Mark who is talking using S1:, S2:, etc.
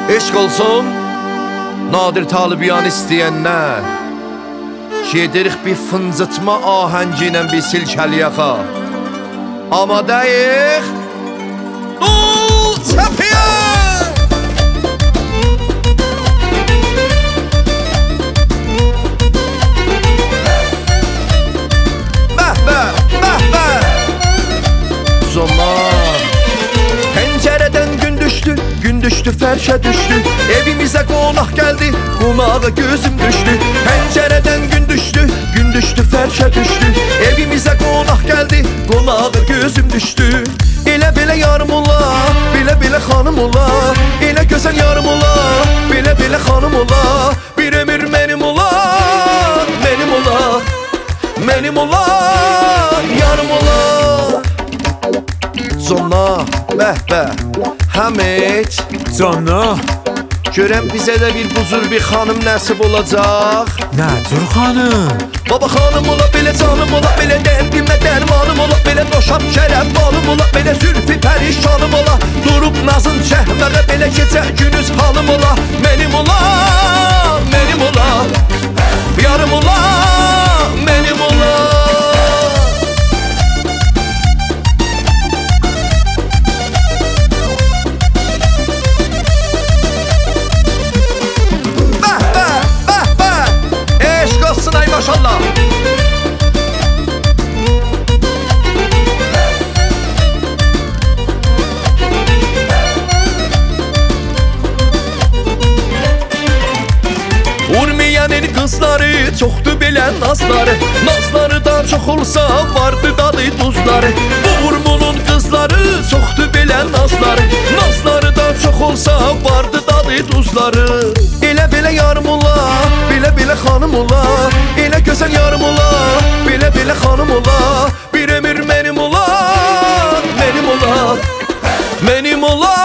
S1: Eşq olsun Nadir Talibiyan istəyənlər, gedirik bir fıncıtma ahəngi ilə bir silkəliyaxa. Amadəyik Çəpiyə! Bəhbə, bəhbə! Zaman Pəncərədən gün düşdü, fərşə düşdü. Evimizə qonaq gəldi, qonağa gözüm düşdü. Pəncərədən gün düşdü, fərşə düşdü. Evimizə qonaq gəldi, qonağa gözüm düşdü. Elə belə yarım ola, belə xanım ola. Elə gözəl yarım ola, belə xanım ola. Bir ömür mənim ola, mənim ola, mənim ola, yarım ola. Zonna, bəhbə, Həmid
S2: Canna,
S1: görəm bizə də bir buzur bir xanım nəsib olacaq.
S2: nə cür xanım?
S1: Baba xanım ola, belə canım ola, belə dərdimə dərmanım ola, belə doşab kərəm balım ola, belə zülfü pərişanım ola, durub nazın çəhməqə, belə gecə günüz halım ola. Mənim ola, mənim ola, yarım ola, mənim ola. Maşallah. Urmiyanın kızları çoxdu belə nazları, nazları da çox olsa vardı dadı tuzları. Bu Urmunun kızları çoxdu belə nazları, nazları da çox olsa vardı dadı tuzları. Elə yarım ola, belə xanım ola. Elə gözəl yarım ola, belə xanım ola. Bir ömür mənim ola, mənim ola, mənim ola.